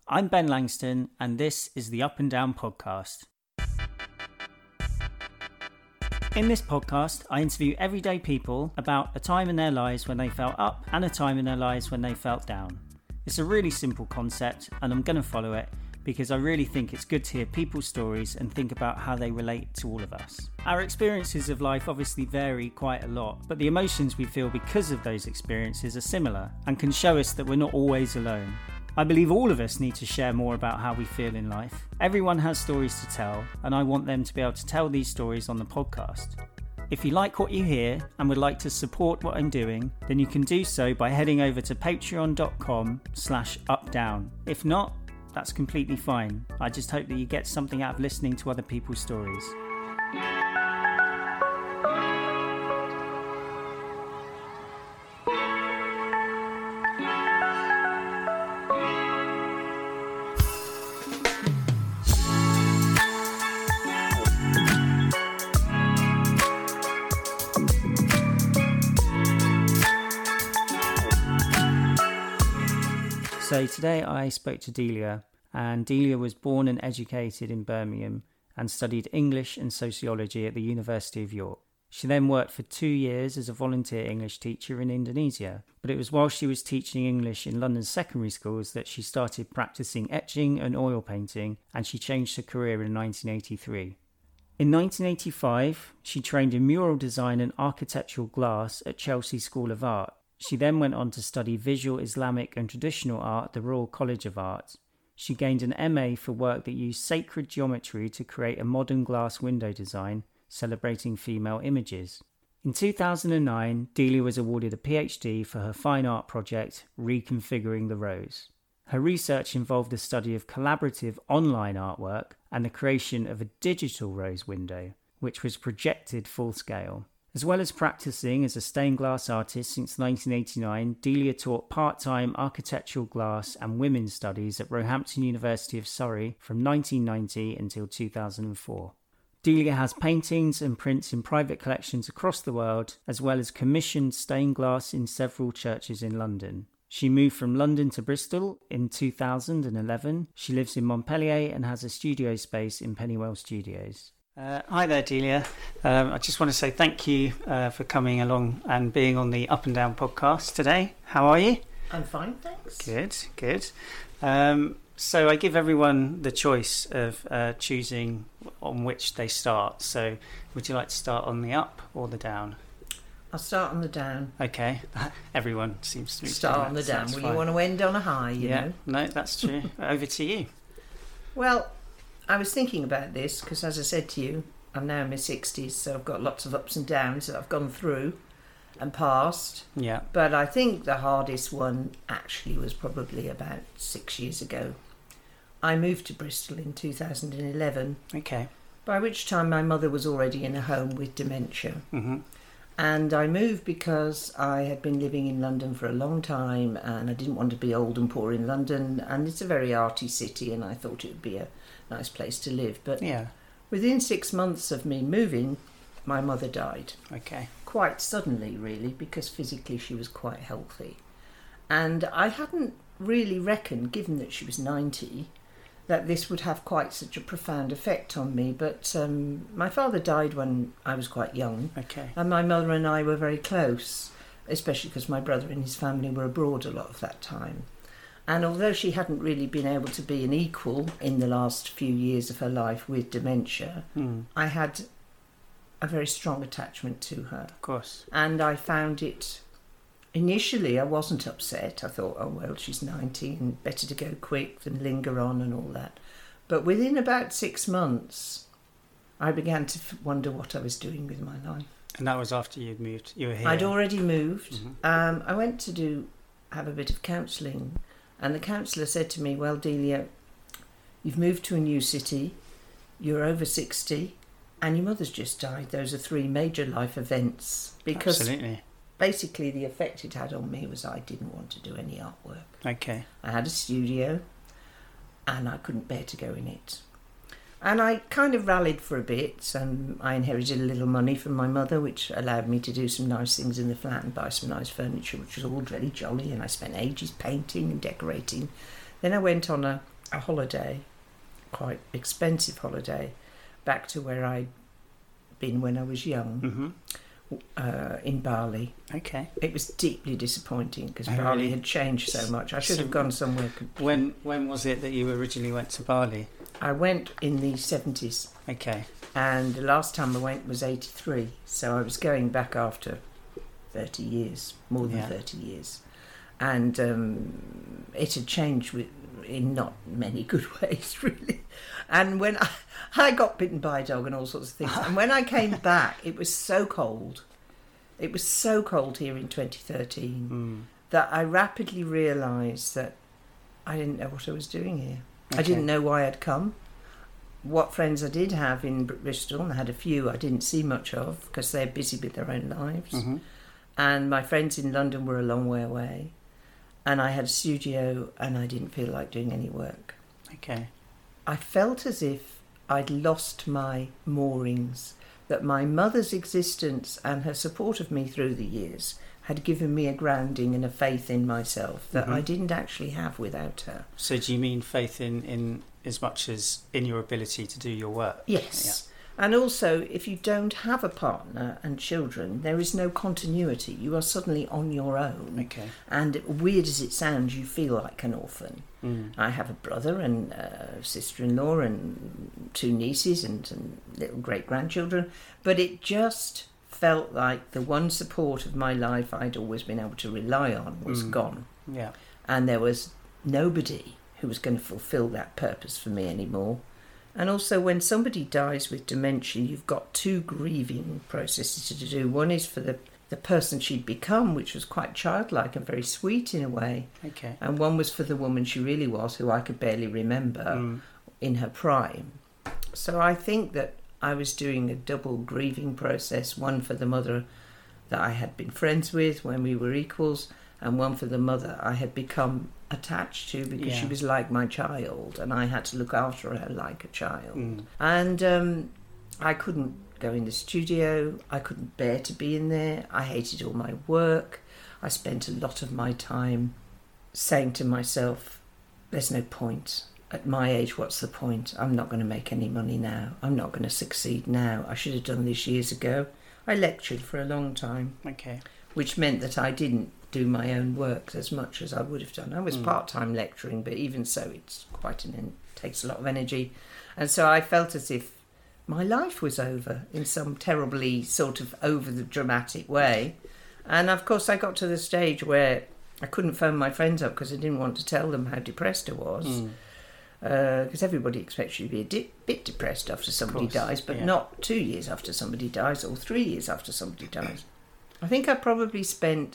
I'm Ben Langston, and this is the Up and Down podcast. In this podcast, I interview everyday people about a time in their lives when they felt up and a time in their lives when they felt down. It's a really simple concept, and I'm going to follow it because I really think it's good to hear people's stories and think about how they relate to all of us. Our experiences of life obviously vary quite a lot, but the emotions we feel because of those experiences are similar and can show us that we're not always alone. I believe all of us need to share more about how we feel in life. Everyone has stories to tell, and I want them to be able to tell these stories on the podcast. If you like what you hear and would like to support what I'm doing, then you can do so by heading over to patreon.com/updown. If not, that's completely fine. I just hope that you get something out of listening to other people's stories. So today I spoke to Delia, and Delia was born and educated in Birmingham and studied English and sociology at the University of York. She then worked for 2 years as a volunteer English teacher in Indonesia, but it was while she was teaching English in London secondary schools that she started practicing etching and oil painting, and she changed her career in 1983. In 1985, she trained in mural design and architectural glass at Chelsea School of Art. She then went on to study visual Islamic and traditional art at the Royal College of Art. She gained an MA for work that used sacred geometry to create a modern glass window design celebrating female images. In 2009, Delia was awarded a PhD for her fine art project, Reconfiguring the Rose. Her research involved the study of collaborative online artwork and the creation of a digital rose window, which was projected full scale. As well as practicing as a stained glass artist since 1989, Delia taught part-time architectural glass and women's studies at Roehampton University of Surrey from 1990 until 2004. Delia has paintings and prints in private collections across the world, as well as commissioned stained glass in several churches in London. She moved from London to Bristol in 2011. She lives in Montpellier and has a studio space in Pennywell Studios. Hi there, Delia. I just want to say thank you for coming along and being on the Up and Down podcast today. How are you? I'm fine, thanks. Good. So I give everyone the choice of choosing on which they start. So would you like to start on the up or the down? I'll start on the down. Okay. Everyone seems to be start on the down. Well, you want to end on a high, you know? No, that's true. Over to you. Well, I was thinking about this because, as I said to you, I'm now in my 60s, so I've got lots of ups and downs that I've gone through and passed. Yeah. But I think the hardest one actually was probably about 6 years ago. I moved to Bristol in 2011. Okay. By which time my mother was already in a home with dementia. Mm-hmm. And I moved because I had been living in London for a long time and I didn't want to be old and poor in London. And it's a very arty city and I thought it would be a nice place to live. But within 6 months of me moving, my mother died. Okay. Quite suddenly, really, because physically she was quite healthy. And I hadn't really reckoned, given that she was 90, that this would have quite such a profound effect on me. But my father died when I was quite young. Okay. And my mother and I were very close, especially because my brother and his family were abroad a lot of that time. And although she hadn't really been able to be an equal in the last few years of her life with dementia, I had a very strong attachment to her. Of course. And I found it... Initially, I wasn't upset. I thought, oh, well, she's 90 and better to go quick than linger on and all that. But within about 6 months, I began to wonder what I was doing with my life. And that was after you'd moved? You were here? I'd already moved. Mm-hmm. I went to have a bit of counselling. And the counsellor said to me, well, Delia, you've moved to a new city, you're over 60, and your mother's just died. Those are 3 major life events. Because Absolutely. Basically the effect it had on me was I didn't want to do any artwork. Okay. I had a studio, and I couldn't bear to go in it. And I kind of rallied for a bit, and I inherited a little money from my mother, which allowed me to do some nice things in the flat and buy some nice furniture, which was all really jolly, and I spent ages painting and decorating. Then I went on a a holiday, quite expensive holiday, back to where I'd been when I was young, in Bali. Okay. It was deeply disappointing because Bali had changed so much. I should have gone somewhere. When was it that you originally went to Bali? I went in the 70s. Okay. And the last time I went was 83. So I was going back after 30 years, more than 30 years. And it had changed in not many good ways, really. And when I got bitten by a dog and all sorts of things. And when I came back, it was so cold. It was so cold here in 2013 that I rapidly realised that I didn't know what I was doing here. Okay. I didn't know why I'd come. What friends I did have in Bristol, and I had a few I didn't see much of because they're busy with their own lives. Mm-hmm. And my friends in London were a long way away. And I had a studio and I didn't feel like doing any work. Okay. I felt as if I'd lost my moorings, that my mother's existence and her support of me through the years had given me a grounding and a faith in myself that I didn't actually have without her. So do you mean faith in as much as in your ability to do your work? Yes. Yeah. And also, if you don't have a partner and children, there is no continuity. You are suddenly on your own. Okay. And weird as it sounds, you feel like an orphan. I have a brother and a sister-in-law and 2 nieces and little great-grandchildren. But it just felt like the one support of my life I'd always been able to rely on was gone. Yeah. And there was nobody who was going to fulfil that purpose for me anymore. And also, when somebody dies with dementia, you've got 2 grieving processes to do. One is for the person she'd become, which was quite childlike and very sweet in a way. Okay. And one was for the woman she really was, who I could barely remember in her prime. So I think that I was doing a double grieving process, one for the mother that I had been friends with when we were equals, and one for the mother I had become attached to because she was like my child and I had to look after her like a child. And I couldn't go in the studio. I couldn't bear to be in there. I hated all my work. I spent a lot of my time saying to myself, there's no point. At my age, what's the point? I'm not going to make any money now. I'm not going to succeed now. I should have done this years ago. I lectured for a long time. Okay. Which meant that I didn't do my own work as much as I would have done. I was part-time lecturing, but even so, it's takes a lot of energy. And so I felt as if my life was over in some terribly sort of over-the-dramatic way. And of course, I got to the stage where I couldn't phone my friends up because I didn't want to tell them how depressed I was. Because everybody expects you to be a bit depressed after somebody dies, but not 2 years after somebody dies or 3 years after somebody dies. I think I probably spent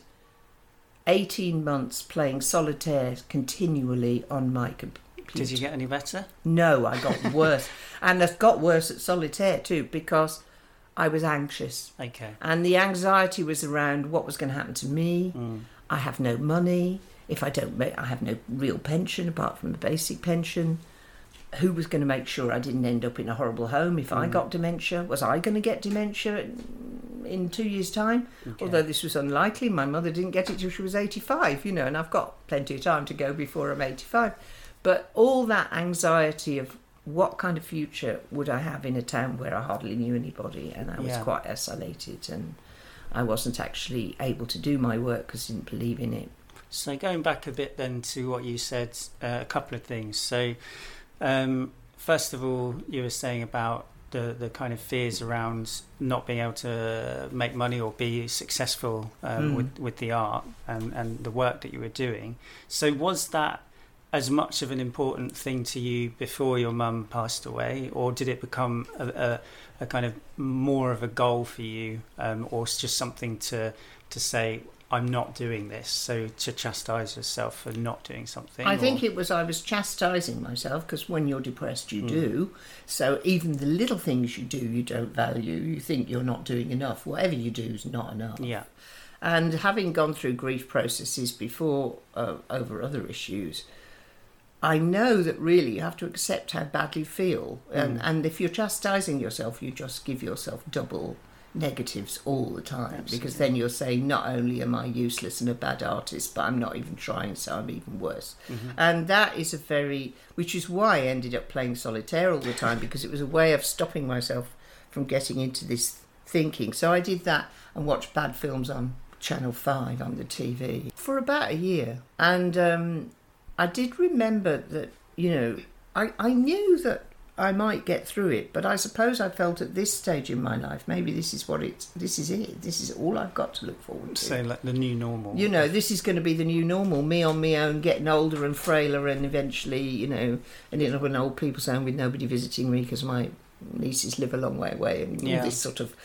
18 months playing solitaire continually on my computer. Did you get any better? No, I got worse. And I got worse at solitaire too because I was anxious. Okay. And the anxiety was around what was going to happen to me. I have no money. If I don't make, I have no real pension apart from a basic pension. Who was going to make sure I didn't end up in a horrible home if I got dementia? Was I going to get dementia in 2 years' time? Okay. Although this was unlikely. My mother didn't get it till she was 85, and I've got plenty of time to go before I'm 85. But all that anxiety of what kind of future would I have in a town where I hardly knew anybody, and I was quite isolated, and I wasn't actually able to do my work because I didn't believe in it. So going back a bit then to what you said, a couple of things. So first of all, you were saying about the kind of fears around not being able to make money or be successful with the art and the work that you were doing. So was that as much of an important thing to you before your mum passed away, or did it become a kind of more of a goal for you, or just something to say, I'm not doing this, so to chastise yourself for not doing something? I think it was I was chastising myself because when you're depressed you do, so even the little things you do you don't value, you think you're not doing enough. Whatever you do is not enough. Yeah. And having gone through grief processes before over other issues, I know that really you have to accept how badly you feel, and if you're chastising yourself you just give yourself double negatives all the time. Absolutely. Because then you're saying not only am I useless and a bad artist, but I'm not even trying, so I'm even worse. And that is which is why I ended up playing solitaire all the time, because it was a way of stopping myself from getting into this thinking. So I did that and watched bad films on Channel 5 on the TV for about a year. And I did remember that, I knew that I might get through it, but I suppose I felt at this stage in my life, maybe this is it. This is all I've got to look forward to. So like the new normal. This is going to be the new normal, me on my own, getting older and frailer, and eventually, ending up in an old people's home with nobody visiting me because my nieces live a long way away, and all this sort of,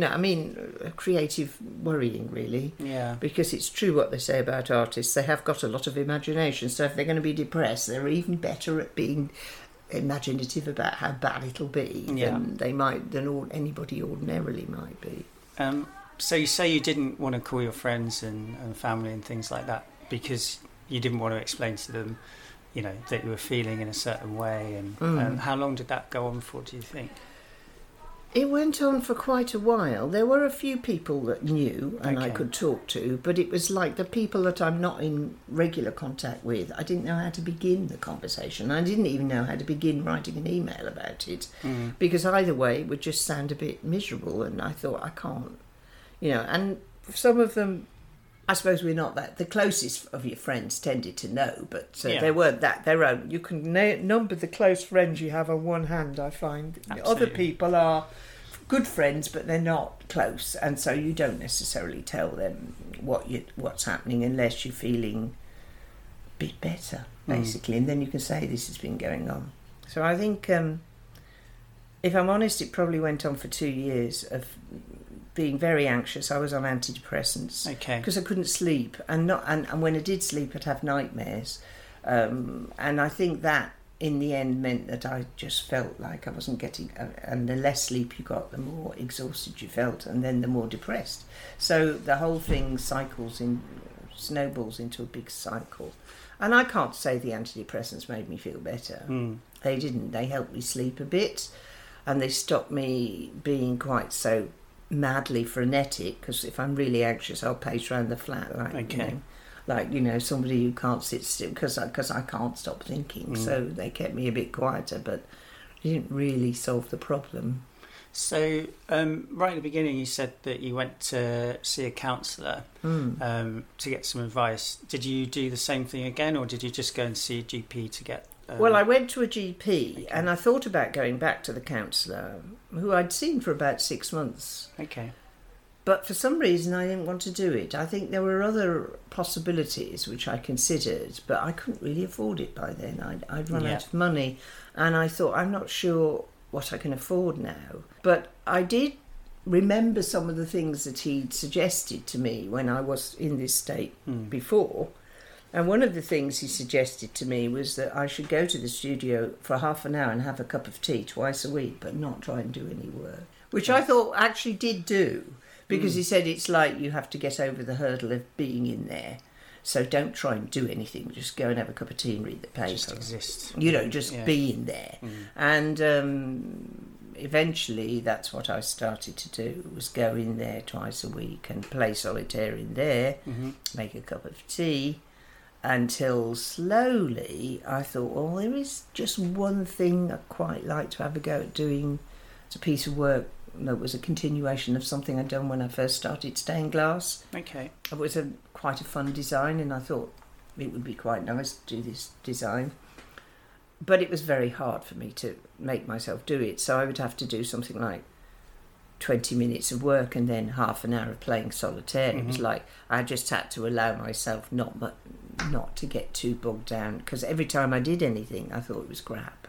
creative worrying, really. Yeah. Because it's true what they say about artists. They have got a lot of imagination, so if they're going to be depressed, they're even better at being imaginative about how bad it'll be than anybody ordinarily might be. So you say you didn't want to call your friends and family and things like that because you didn't want to explain to them, that you were feeling in a certain way. And how long did that go on for, do you think? It went on for quite a while. There were a few people that knew and I could talk to, but it was like the people that I'm not in regular contact with, I didn't know how to begin the conversation. I didn't even know how to begin writing an email about it, because either way it would just sound a bit miserable, and I thought, I can't, and some of them, I suppose we're not that. The closest of your friends tended to know, but they weren't that their own. You can number the close friends you have on one hand, I find. Absolutely. Other people are good friends, but they're not close, and so you don't necessarily tell them what's happening unless you're feeling a bit better, basically, and then you can say this has been going on. So I think, if I'm honest, it probably went on for 2 years of being very anxious. I was on antidepressants because I couldn't sleep, and when I did sleep, I'd have nightmares, and I think that in the end meant that I just felt like I wasn't getting, and the less sleep you got, the more exhausted you felt, and then the more depressed. So the whole thing snowballs into a big cycle. And I can't say the antidepressants made me feel better. They didn't. They helped me sleep a bit, and they stopped me being quite so madly frenetic, because if I'm really anxious, I'll pace around the flat like somebody who can't sit still, because I can't stop thinking. So they kept me a bit quieter, but it didn't really solve the problem. So right at the beginning you said that you went to see a counsellor to get some advice. Did you do the same thing again, or did you just go and see a GP to get well, I went to a GP and I thought about going back to the counsellor, who I'd seen for about 6 months. But for some reason I didn't want to do it. I think there were other possibilities which I considered, but I couldn't really afford it by then. I'd run out of money, and I thought, I'm not sure what I can afford now. But I did remember some of the things that he'd suggested to me when I was in this state before. And one of the things he suggested to me was that I should go to the studio for half an hour and have a cup of tea twice a week, but not try and do any work, which I thought actually did do, because he said it's like you have to get over the hurdle of being in there. So don't try and do anything. Just go and have a cup of tea and read the paper. Just exist. Just be in there. And eventually that's what I started to do, was go in there twice a week and play solitaire in there, make a cup of tea, until slowly I thought, well, there is just one thing I'd quite like to have a go at doing. It's a piece of work that was a continuation of something I'd done when I first started stained glass. It was quite a fun design, and I thought it would be quite nice to do this design. But it was very hard for me to make myself do it, so I would have to do something like 20 minutes of work and then half an hour of playing solitaire. It was like I just had to allow myself not to get too bogged down, because every time I did anything I thought it was crap.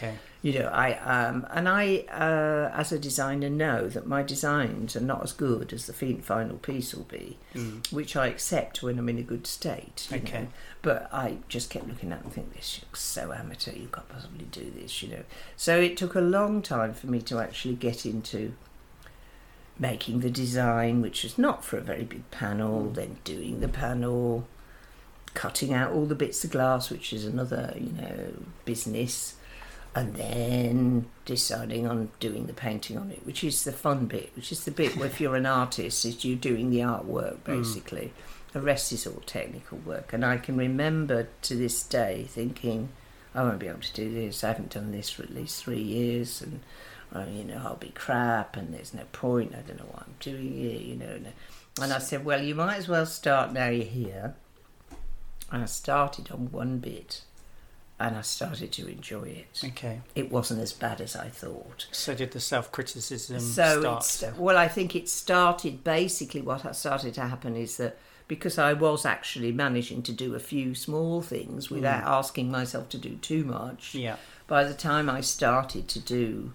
I as a designer know that my designs are not as good as the final piece will be, which I accept when I'm in a good state. You know? But I just kept looking at it and think, this looks so amateur, you can't possibly do this, So it took a long time for me to actually get into making the design, which was not for a very big panel, then doing the panel, cutting out all the bits of glass, which is another, business, and then deciding on doing the painting on it, which is the fun bit, which is the bit where if you're an artist, is you doing the artwork basically. The rest is all technical work. And I can remember to this day thinking, I won't be able to do this. I haven't done this for at least 3 years, and I'll be crap, and there's no point. I don't know what I'm doing here, And I said, well, you might as well start now you're here. And I started on one bit, and I started to enjoy it. Okay. It wasn't as bad as I thought. So did the self-criticism start? Well, I think it started, basically what started to happen is that because I was actually managing to do a few small things without asking myself to do too much, by the time I started to do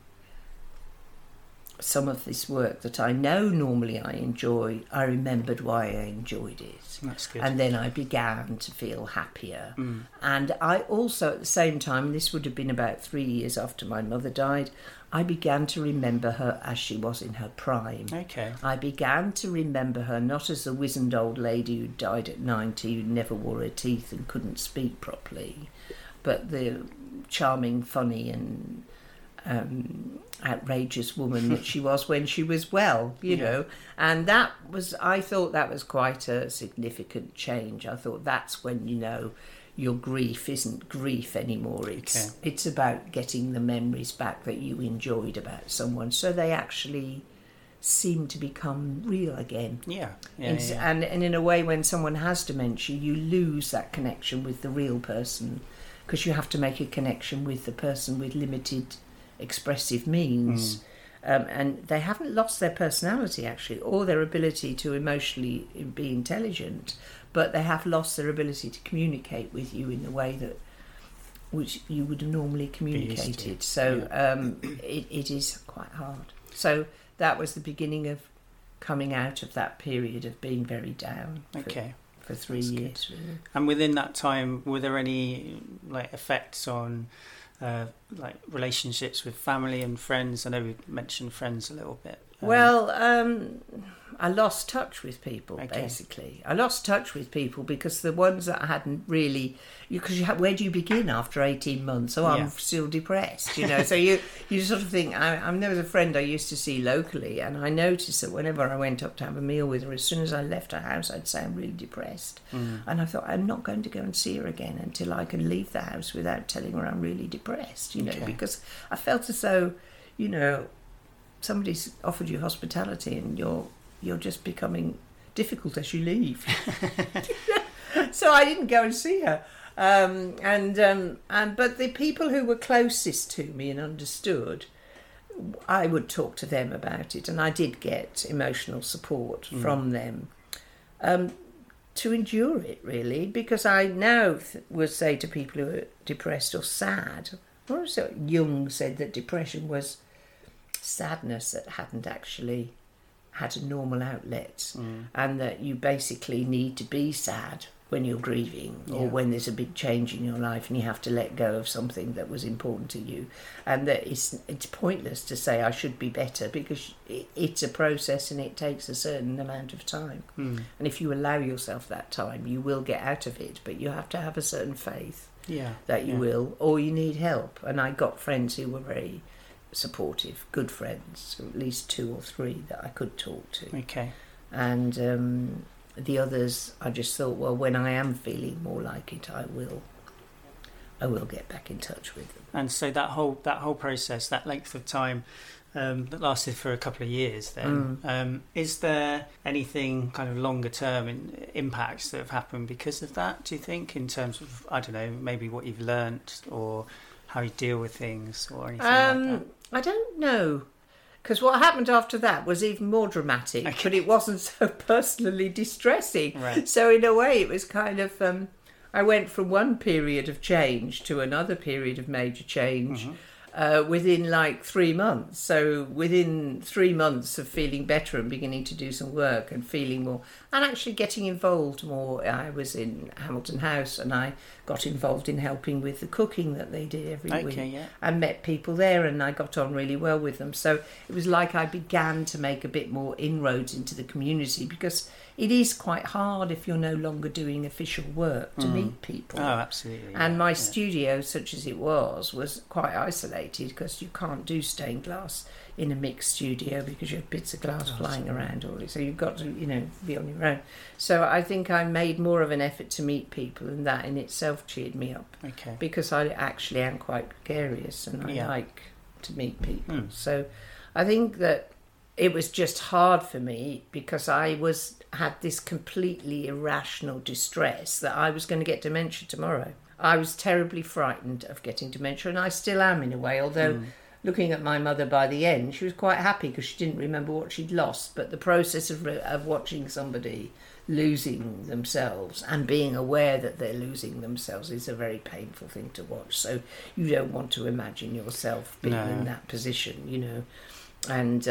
some of this work that I know normally I enjoy, I remembered why I enjoyed it. That's good. And then I began to feel happier. And I also, at the same time, this would have been about 3 years after my mother died, I began to remember her as she was in her prime. Okay. I began to remember her not as a wizened old lady who died at 90, who never wore her teeth and couldn't speak properly, but the charming, funny and outrageous woman that she was when she was well, you know. And I thought that was quite a significant change. I thought that's when, your grief isn't grief anymore. It's about getting the memories back that you enjoyed about someone, so they actually seem to become real again. And in a way, when someone has dementia, you lose that connection with the real person, because you have to make a connection with the person with limited expressive means. And they haven't lost their personality, actually, or their ability to emotionally be intelligent, but they have lost their ability to communicate with you in the way that which you would have normally communicated. So it is quite hard. So that was the beginning of coming out of that period of being very down for 3 years. Really. And within that time, were there any effects on relationships with family and friends? I know we mentioned friends a little bit. I lost touch with people, basically. I lost touch with people because the ones that I hadn't really... where do you begin after 18 months? I'm still depressed, So you sort of think... there was a friend I used to see locally, and I noticed that whenever I went up to have a meal with her, as soon as I left her house, I'd say I'm really depressed. And I thought, I'm not going to go and see her again until I can leave the house without telling her I'm really depressed, because I felt as though, somebody's offered you hospitality and you're just becoming difficult as you leave. So I didn't go and see her. But the people who were closest to me and understood, I would talk to them about it, and I did get emotional support from them to endure it, really, because I now would say to people who are depressed or sad, or so Jung said that depression was sadness that hadn't actually had a normal outlet, and that you basically need to be sad when you're grieving or when there's a big change in your life and you have to let go of something that was important to you, and that it's pointless to say I should be better, because it's a process and it takes a certain amount of time, and if you allow yourself that time you will get out of it, but you have to have a certain faith that you will, or you need help. And I got friends who were very supportive, good friends, at least 2 or 3 that I could talk to. And the others, I just thought, well, when I am feeling more like it, I will get back in touch with them. And so that whole process, that length of time, that lasted for a couple of years then, is there anything kind of longer term impacts that have happened because of that, do you think, in terms of, I don't know, maybe what you've learnt or how you deal with things or anything like that? I don't know, because what happened after that was even more dramatic, but it wasn't so personally distressing. Right. So in a way it was kind of, I went from one period of change to another period of major change within 3 months. So within 3 months of feeling better and beginning to do some work and feeling more, and actually getting involved more. I was in Hamilton House and I got involved in helping with the cooking that they did every week. I met people there and I got on really well with them. So it was like I began to make a bit more inroads into the community, because it is quite hard if you're no longer doing official work to meet people. Oh, absolutely. And my studio, such as it was quite isolated because you can't do stained glass in a mixed studio because you have bits of glass flying around all so you've got to, be on your own. So I think I made more of an effort to meet people, and that in itself cheered me up. Okay. Because I actually am quite gregarious and I like to meet people. So I think that it was just hard for me because I had this completely irrational distress that I was going to get dementia tomorrow. I was terribly frightened of getting dementia, and I still am in a way, although looking at my mother by the end, she was quite happy because she didn't remember what she'd lost. But the process of watching somebody losing themselves and being aware that they're losing themselves is a very painful thing to watch. So you don't want to imagine yourself being in that position, And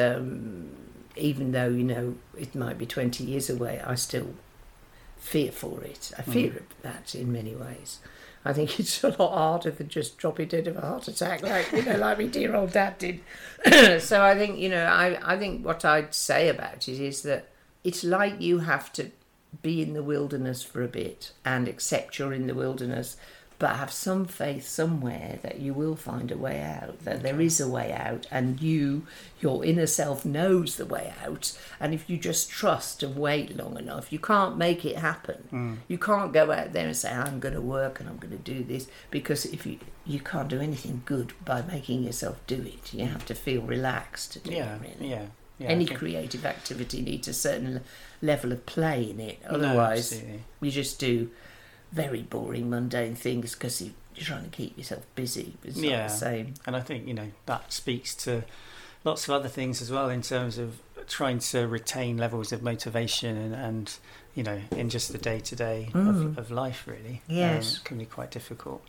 even though, it might be 20 years away, I still fear for it. I fear that in many ways. I think it's a lot harder than just dropping dead of a heart attack, like my dear old dad did. So I think, I think what I'd say about it is that it's like you have to be in the wilderness for a bit and accept you're in the wilderness, but have some faith somewhere that you will find a way out, that there is a way out, and your inner self knows the way out. And if you just trust and wait long enough, you can't make it happen. You can't go out there and say, I'm going to work and I'm going to do this, because if you can't do anything good by making yourself do it. You have to feel relaxed to do it, really. Yeah. Any creative activity needs a certain level of play in it. Otherwise, you just do very boring, mundane things because you're trying to keep yourself busy. It's not the same. And I think, that speaks to lots of other things as well in terms of trying to retain levels of motivation and in just the day-to-day of life, really. Yes. It can be quite difficult.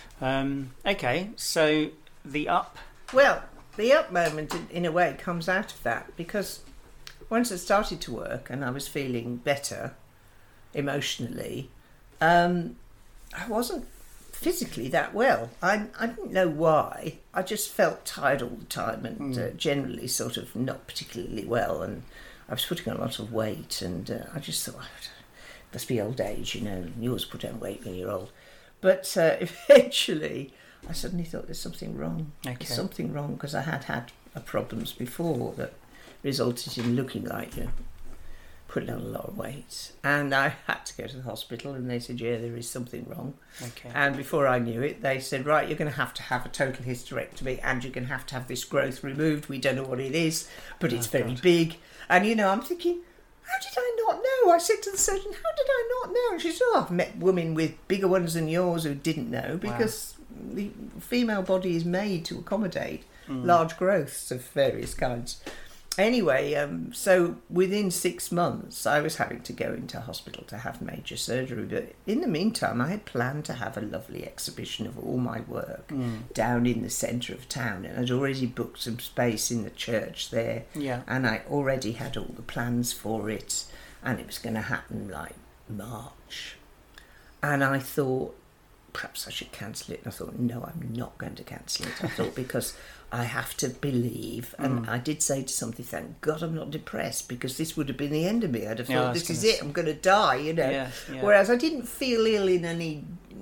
Okay, so the up... Well, the up moment, in a way, comes out of that, because once I started to work and I was feeling better emotionally, I wasn't physically that well. I didn't know why. I just felt tired all the time and generally sort of not particularly well, and I was putting on a lot of weight, and I just thought, it must be old age, you always put on weight when you're old. But eventually I suddenly thought there's something wrong. Okay. There's something wrong, because I had problems before that resulted in looking like putting on a lot of weight, and I had to go to the hospital, and they said, there is something wrong. Okay. And before I knew it, they said, right, you're going to have a total hysterectomy, and you're going to have this growth removed. We don't know what it is, but it's very big. And I'm thinking, how did I not know? I said to the surgeon, how did I not know? And she said, I've met women with bigger ones than yours who didn't know, because the female body is made to accommodate large growths of various kinds. Anyway, so within 6 months, I was having to go into hospital to have major surgery. But in the meantime, I had planned to have a lovely exhibition of all my work down in the centre of town. And I'd already booked some space in the church there. Yeah. And I already had all the plans for it. And it was going to happen like March. And I thought, perhaps I should cancel it. And I thought, no, I'm not going to cancel it. I thought, because I have to believe, and I did say to somebody, thank God I'm not depressed, because this would have been the end of me. I'd have thought, this is it, I'm going to die, Yeah. Whereas I didn't feel ill in any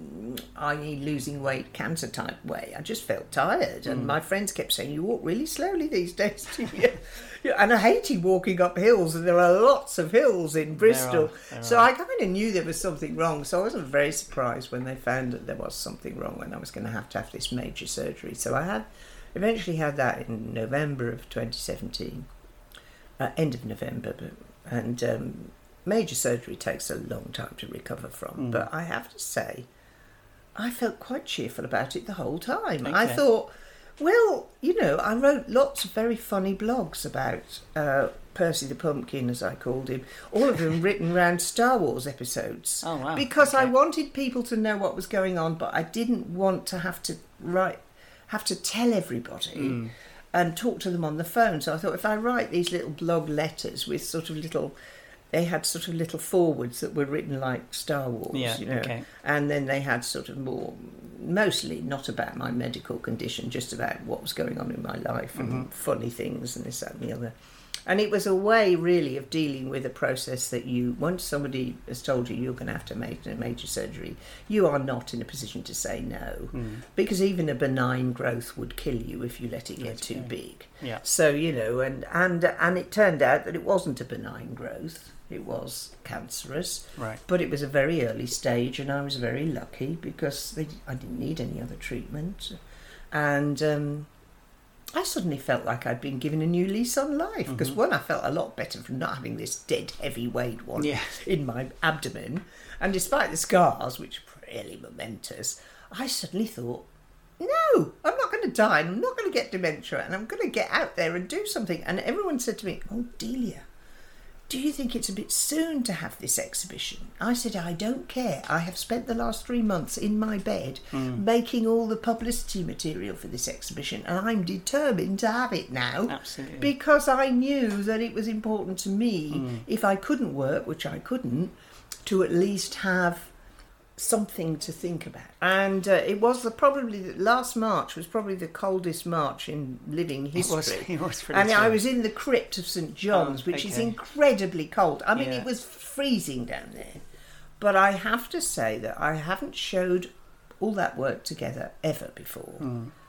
losing weight cancer type way. I just felt tired, and my friends kept saying, you walk really slowly these days, do you? And I hated walking up hills, and there are lots of hills in Bristol. So I kind of knew there was something wrong. So I wasn't very surprised when they found that there was something wrong and I was going to have this major surgery. So I eventually had that in November of 2017, end of November. And major surgery takes a long time to recover from. But I have to say, I felt quite cheerful about it the whole time. Okay. I thought, well, I wrote lots of very funny blogs about Percy the Pumpkin, as I called him, all of them written around Star Wars episodes. Oh, wow. Because I wanted people to know what was going on, but I didn't want to have to tell everybody and talk to them on the phone. So I thought, if I write these little blog letters with they had sort of little forwards that were written like Star Wars, and then they had sort of more, mostly not about my medical condition, just about what was going on in my life and funny things and this, that and the other. And it was a way, really, of dealing with a process that once somebody has told you you're going to have to make a major surgery, you are not in a position to say no. Because even a benign growth would kill you if you let it get too big. Yeah. So, and it turned out that it wasn't a benign growth. It was cancerous. Right. But it was a very early stage, and I was very lucky because I didn't need any other treatment. And I suddenly felt like I'd been given a new lease on life because, one, I felt a lot better from not having this dead, heavy-weight one in my abdomen. And despite the scars, which are really momentous, I suddenly thought, no, I'm not going to die and I'm not going to get dementia and I'm going to get out there and do something. And everyone said to me, oh, Delia, do you think it's a bit soon to have this exhibition? I said, I don't care. I have spent the last 3 months in my bed making all the publicity material for this exhibition, and I'm determined to have it now. Absolutely. Because I knew that it was important to me, if I couldn't work, which I couldn't, to at least have something to think about. And it was last March was probably the coldest March in living history. It was pretty and chill. I was in the crypt of St John's, which is incredibly cold. I mean, it was freezing down there. But I have to say that I haven't showed all that work together ever before.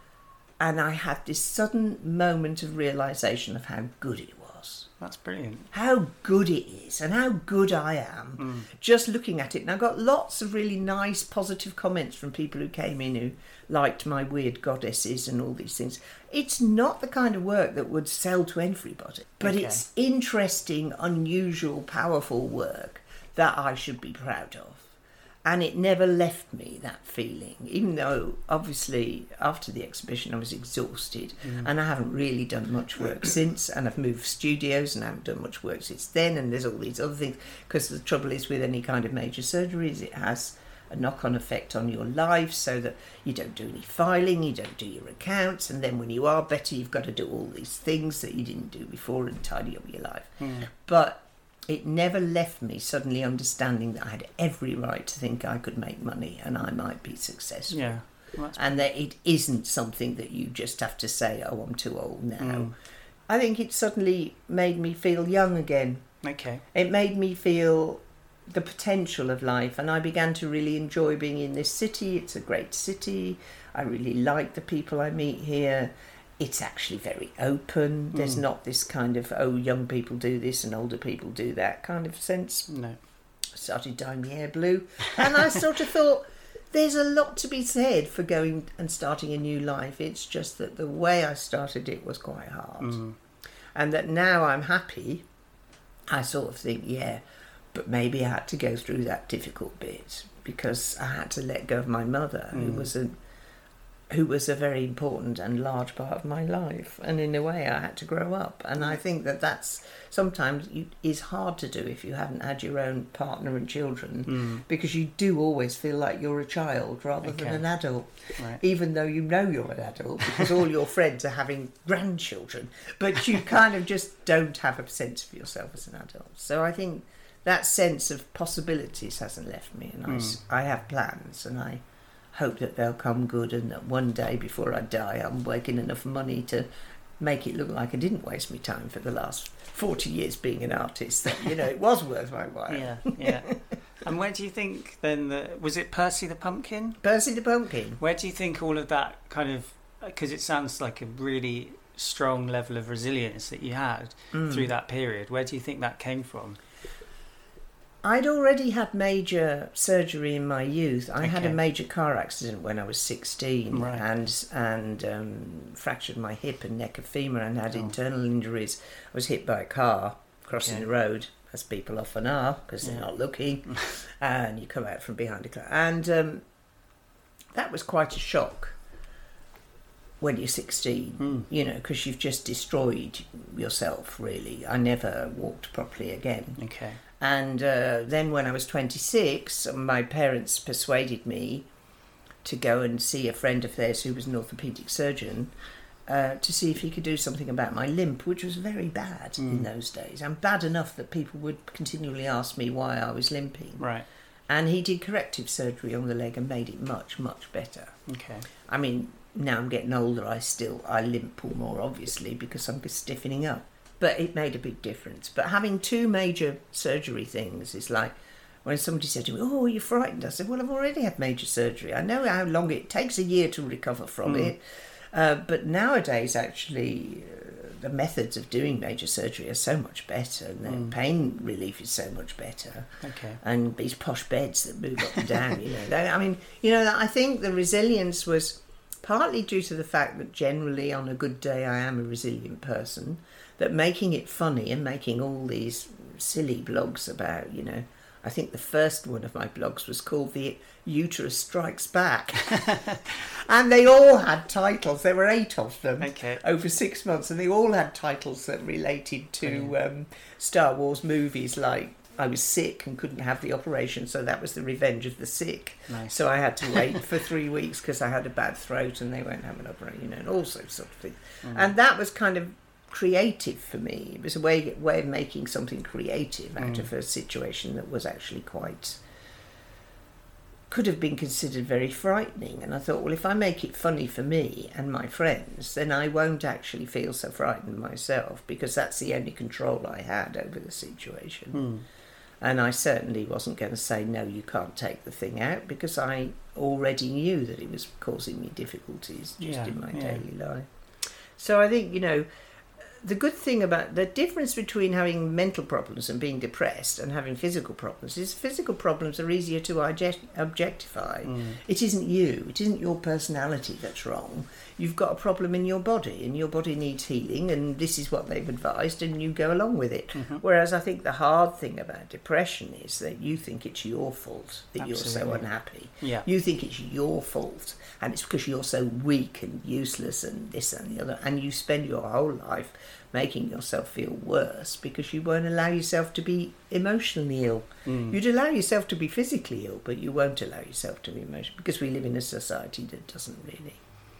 And I had this sudden moment of realisation of how good it was. That's brilliant. How good it is and how good I am just looking at it. And I got lots of really nice positive comments from people who came in who liked my weird goddesses and all these things. It's not the kind of work that would sell to everybody, but it's interesting, unusual, powerful work that I should be proud of. And it never left me, that feeling, even though, obviously, after the exhibition I was exhausted and I haven't really done much work since, and I've moved studios and I haven't done much work since then, and there's all these other things, because the trouble is with any kind of major surgeries, it has a knock-on effect on your life, so that you don't do any filing, you don't do your accounts, and then when you are better, you've got to do all these things that you didn't do before and tidy up your life. But it never left me suddenly understanding that I had every right to think I could make money and I might be successful. Yeah. Well, and that it isn't something that you just have to say, oh, I'm too old now. I think it suddenly made me feel young again. Okay. It made me feel the potential of life, and I began to really enjoy being in this city. It's a great city. I really like the people I meet here. It's actually very open. There's not this kind of, oh, young people do this and older people do that kind of sense. No. I started dyeing my hair blue. And I sort of thought, there's a lot to be said for going and starting a new life. It's just that the way I started it was quite hard. And that now I'm happy, I sort of think, yeah, but maybe I had to go through that difficult bit because I had to let go of my mother, who was a very important and large part of my life, and in a way I had to grow up. And I think that's sometimes is hard to do if you haven't had your own partner and children, because you do always feel like you're a child rather than an adult, even though you know you're an adult because all your friends are having grandchildren, but you kind of just don't have a sense of yourself as an adult. So I think that sense of possibilities hasn't left me, and I have plans, and I hope that they'll come good, and that one day before I die I'm making enough money to make it look like I didn't waste my time for the last 40 years being an artist, that it was worth my while. Yeah. And where do you think then was it Percy the Pumpkin? Percy the Pumpkin. Where do you think all of that kind of, because it sounds like a really strong level of resilience that you had through that period, where do you think that came from? I'd already had major surgery in my youth. I had a major car accident when I was 16 and fractured my hip and neck of femur and had internal injuries. I was hit by a car crossing the road, as people often are, because they're not looking, and you come out from behind a car. And that was quite a shock when you're 16, because you've just destroyed yourself, really. I never walked properly again. Okay. And then when I was 26, my parents persuaded me to go and see a friend of theirs who was an orthopaedic surgeon to see if he could do something about my limp, which was very bad in those days. And bad enough that people would continually ask me why I was limping. Right. And he did corrective surgery on the leg and made it much, much better. Okay. I mean, now I'm getting older, I limp more, obviously, because I'm stiffening up. But it made a big difference. But having 2 major surgery things is like, when somebody said to me, "Oh, you're frightened," I said, "Well, I've already had major surgery. I know how long it takes, a year to recover from it. But nowadays, actually, the methods of doing major surgery are so much better, and the pain relief is so much better. Okay. And these posh beds that move up and down, I think the resilience was partly due to the fact that generally on a good day I am a resilient person, that making it funny and making all these silly blogs about, I think the first one of my blogs was called The Uterus Strikes Back. And they all had titles. There were 8 of them over 6 months, and they all had titles that related to Star Wars movies, like I was sick and couldn't have the operation, so that was The Revenge of the Sick. Nice. So I had to wait for 3 weeks because I had a bad throat and they won't have an operation, and all sorts of things. And that was kind of creative for me. It was a way of making something creative out of a situation that was actually could have been considered very frightening. And I thought, well, if I make it funny for me and my friends, then I won't actually feel so frightened myself, because that's the only control I had over the situation. And I certainly wasn't going to say, no, you can't take the thing out, because I already knew that it was causing me difficulties just in my daily life. So I think, the good thing about the difference between having mental problems and being depressed and having physical problems is physical problems are easier to objectify. It isn't you. It isn't your personality that's wrong. You've got a problem in your body, and your body needs healing, and this is what they've advised, and you go along with it. Whereas I think the hard thing about depression is that you think it's your fault that you're so unhappy. You think it's your fault, and it's because you're so weak and useless and this and the other, and you spend your whole life making yourself feel worse because you won't allow yourself to be emotionally ill. You'd allow yourself to be physically ill, but you won't allow yourself to be emotionally, because we live in a society that doesn't really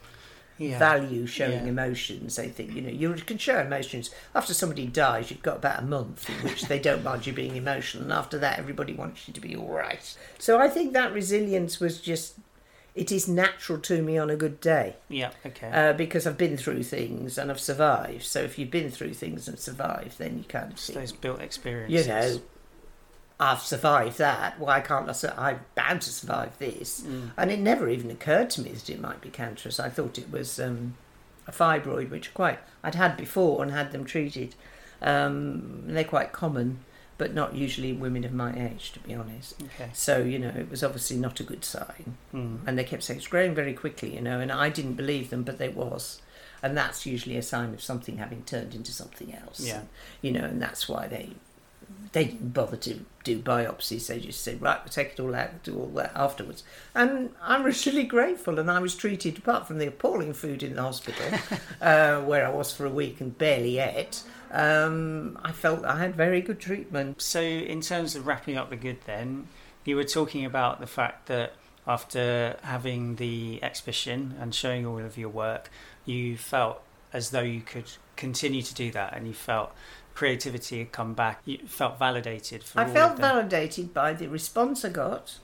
value showing emotions. They think, you can show emotions. After somebody dies, you've got about a month in which they don't mind you being emotional, and after that everybody wants you to be all right. So I think that resilience was just, it is natural to me on a good day. Because I've been through things and I've survived. So if you've been through things and survived, then you kind of see those built experiences. I've survived that. Why can't I'm bound to survive this. And it never even occurred to me that it might be cancerous. I thought it was a fibroid, which I'd had before and had them treated. They're quite common, but not usually in women of my age, to be honest. So, it was obviously not a good sign. And they kept saying it's growing very quickly, and I didn't believe them, but they was. And that's usually a sign of something having turned into something else. And that's why they didn't bother to do biopsies. They just said, right, we'll take it all out, we'll do all that afterwards. And I was really grateful, and I was treated, apart from the appalling food in the hospital, where I was for a week and barely ate, I felt I had very good treatment. So in terms of wrapping up the good then, you were talking about the fact that after having the exhibition and showing all of your work, you felt as though you could continue to do that, and you felt creativity had come back. You felt validated for I felt validated by the response I got,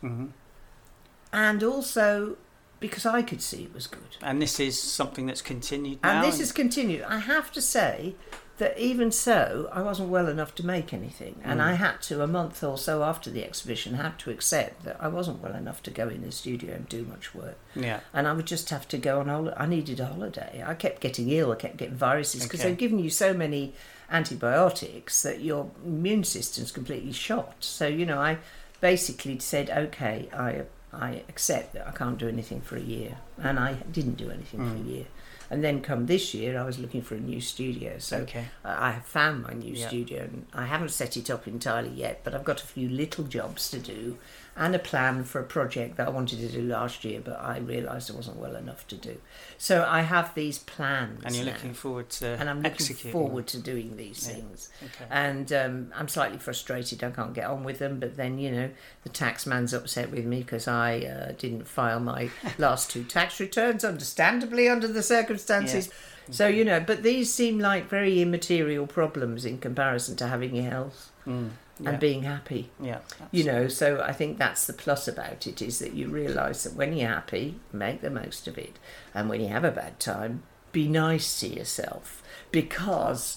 and also because I could see it was good. And this is something that's continued now? And this has continued. I have to say that even so, I wasn't well enough to make anything. And I had to, a month or so after the exhibition, had to accept that I wasn't well enough to go in the studio and do much work. And I would just have to go on holiday. I needed a holiday. I kept getting ill. I kept getting viruses because they've given you so many antibiotics that your immune system's completely shot. So, I basically said, okay, I accept that I can't do anything for a year. And I didn't do anything for a year. And then come this year, I was looking for a new studio. So I have found my new studio, and I haven't set it up entirely yet, but I've got a few little jobs to do and a plan for a project that I wanted to do last year, but I realised I wasn't well enough to do. So I have these plans. And you're looking forward to And I'm looking forward to doing these things. And I'm slightly frustrated I can't get on with them, but then, the tax man's upset with me because I didn't file my last 2 tax returns, understandably, under the circumstances. So, but these seem like very immaterial problems in comparison to having your health. And being happy. So I think that's the plus about it, is that you realise that when you're happy, make the most of it, and when you have a bad time, be nice to yourself, because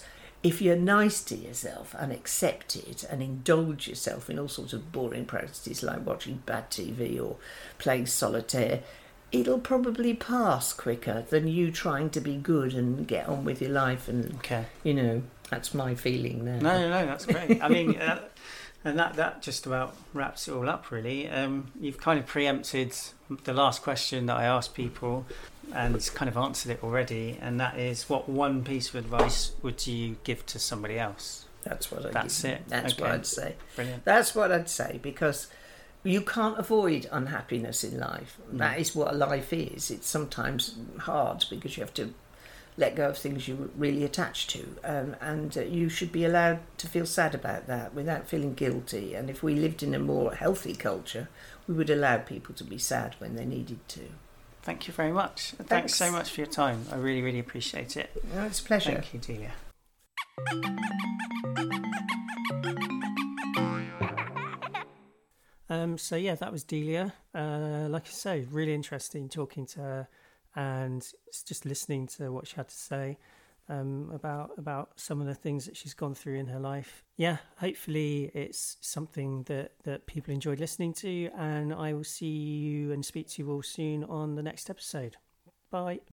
if you're nice to yourself and accept it and indulge yourself in all sorts of boring practices like watching bad TV or playing solitaire, it'll probably pass quicker than you trying to be good and get on with your life. And, that's my feeling there. No, that's great. I mean, and that just about wraps it all up, really. You've kind of preempted the last question that I asked people, and it's kind of answered it already, and that is, what one piece of advice would you give to somebody else? That's what That's what I'd say. Brilliant. That's what I'd say, because you can't avoid unhappiness in life. That is what life is. It's sometimes hard because you have to let go of things you're really attached to, and you should be allowed to feel sad about that without feeling guilty. And if we lived in a more healthy culture, we would allow people to be sad when they needed to. Thanks very much. Thanks so much for your time. I really, really appreciate it. No, it's a pleasure. Thank you, Delia. So yeah, that was Delia. Like I say, really interesting talking to her and just listening to what she had to say about some of the things that she's gone through in her life. Yeah, hopefully it's something that people enjoyed listening to, and I will see you and speak to you all soon on the next episode. Bye.